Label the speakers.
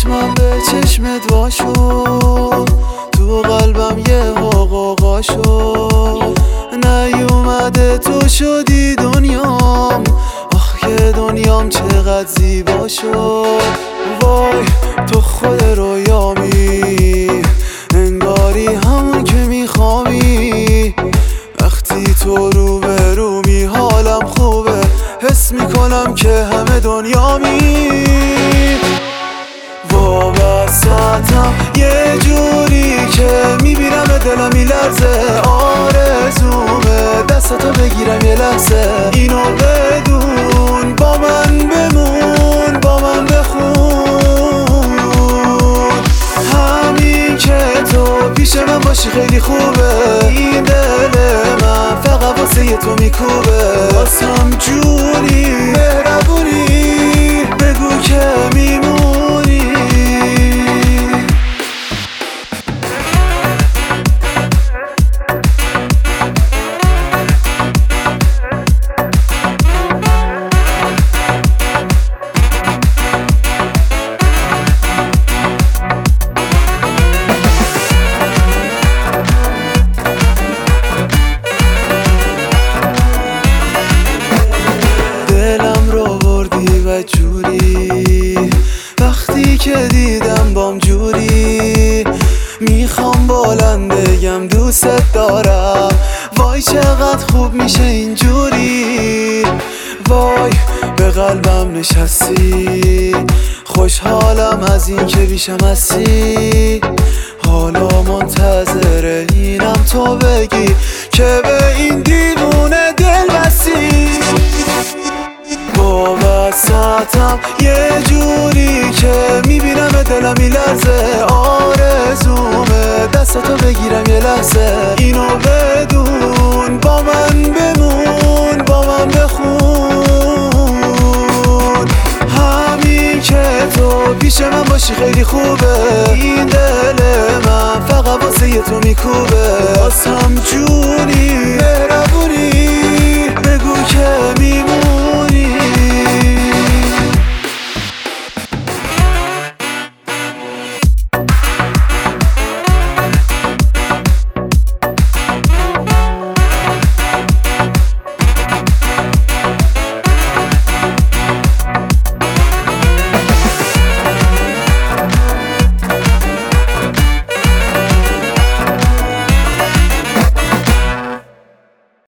Speaker 1: چشمم به چشمت واشو، تو قلبم یه غوغا شد. نیومده تو شدی دنیام، آخ که دنیام چقدر زیبا شد. وای تو خود رویامی، انگاری همون که میخوامی. وقتی تو رو به رومی حالم خوبه، حس میکنم که همه دنیامی. وابستم یه جوری که میبینم دلم میلرزه. آرزومه دستتو بگیرم یه لحظه، اینو بدون با من بمون، با من بخون. همین که تو پیش من باشی خیلی خوبه. این دل من فقط واسه تو میکوبه. واسم جونی مهربونی، بگو که میمونی. جوری وقتی که دیدم بام جوری، میخوام بلند بگم دوست دارم. وای چقدر خوب میشه اینجوری. وای به قلبم نشستی، خوشحالم از این که بیشم هستی. حالا منتظر اینم تو بگی که به این دیوونه دل بستی. وابستم یه جوری که میبینم دلم میلرزه. آرزومه دستتو بگیرم یه لحظه، اینو بدون با من بمون، با من بخون. همین که تو پیش من باشی خیلی خوبه. این دل من فقط واسه تو میکوبه. واسم جونی مهربونی، بگو که میمونی.